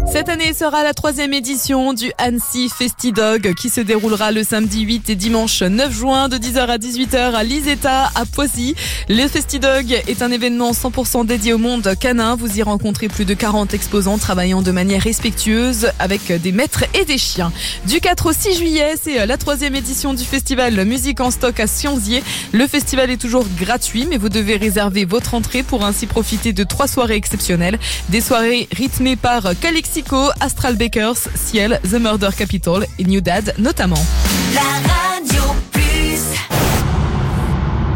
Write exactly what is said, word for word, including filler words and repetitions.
Cette année sera la troisième édition du Annecy Festidog qui se déroulera le samedi huit et dimanche neuf juin de dix heures à dix-huit heures à l'Isetta à Poissy. Le Festidog est un événement cent pour cent dédié au monde canin. Vous y rencontrez plus de quarante exposants travaillant de manière respectueuse avec des maîtres et des chiens. Du quatre au six juillet, c'est la troisième édition du festival Musique en stock à Sionzier. Le festival est toujours gratuit, mais vous devez réserver votre entrée pour ainsi profiter de trois soirées exceptionnelles. Des soirées rythmées par Calexico, Astral Bakers, Ciel, The Murder Capital et New Dad notamment. La